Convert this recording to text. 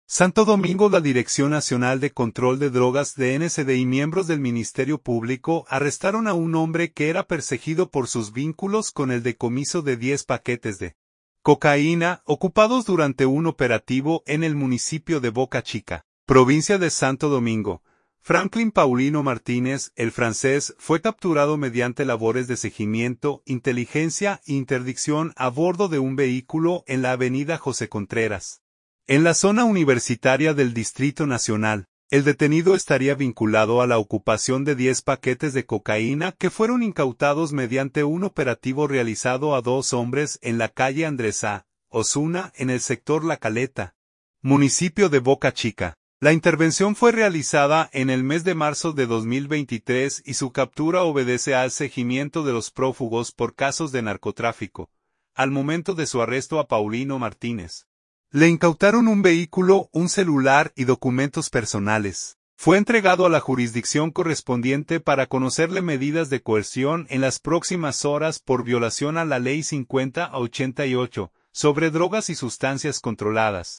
Santo Domingo. La Dirección Nacional de Control de Drogas DNCD y miembros del Ministerio Público arrestaron a un hombre que era perseguido por sus vínculos con el decomiso de 10 paquetes de cocaína ocupados durante un operativo en el municipio de Boca Chica, provincia de Santo Domingo. Franklin Paulino Martínez, el francés, fue capturado mediante labores de seguimiento, inteligencia e interdicción a bordo de un vehículo en la avenida José Contreras, en la zona universitaria del Distrito Nacional. El detenido estaría vinculado a la ocupación de 10 paquetes de cocaína que fueron incautados mediante un operativo realizado a 2 hombres en la calle Andrés A. Osuna, en el sector La Caleta, municipio de Boca Chica. La intervención fue realizada en el mes de marzo de 2023 y su captura obedece al seguimiento de los prófugos por casos de narcotráfico. Al momento de su arresto a Paulino Martínez, le incautaron un vehículo, un celular y documentos personales. Fue entregado a la jurisdicción correspondiente para conocerle medidas de coerción en las próximas horas por violación a la Ley 50/88 sobre drogas y sustancias controladas.